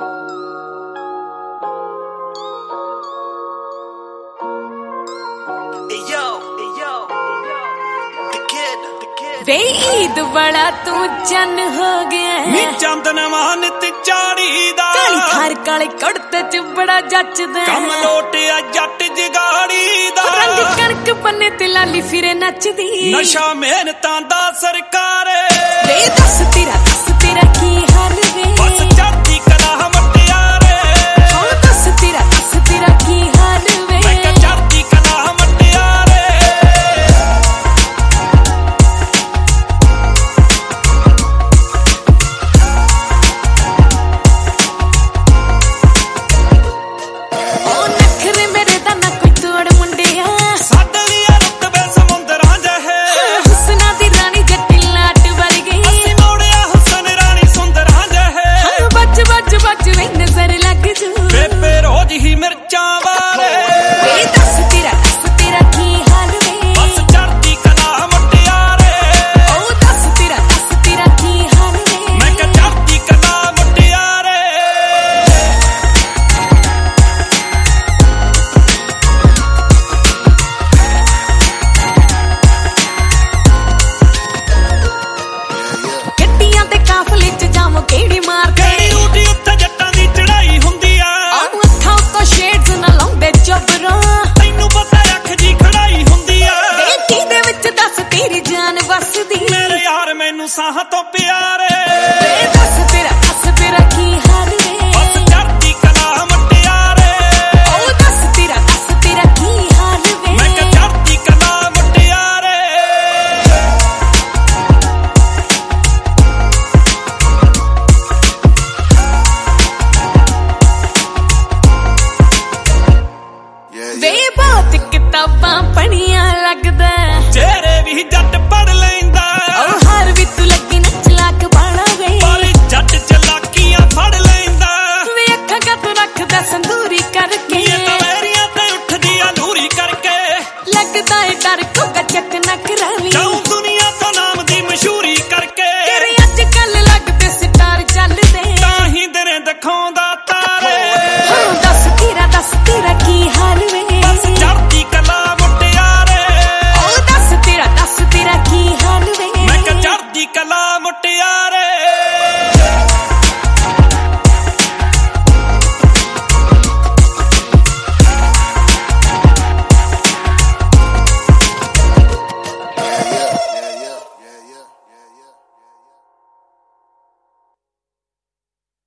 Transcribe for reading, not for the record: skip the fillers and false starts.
वे ईद वाला तू चन हो गया नी चंदन मानत चाड़ी दा काली थार काले कड़ते च बड़ा जचदा कम लोटिया जट जगाड़ी दा रंग कणक बन्ने ते लाली फिरे नचदी नशा मेहनतां दा सरकार वे दस तेरा की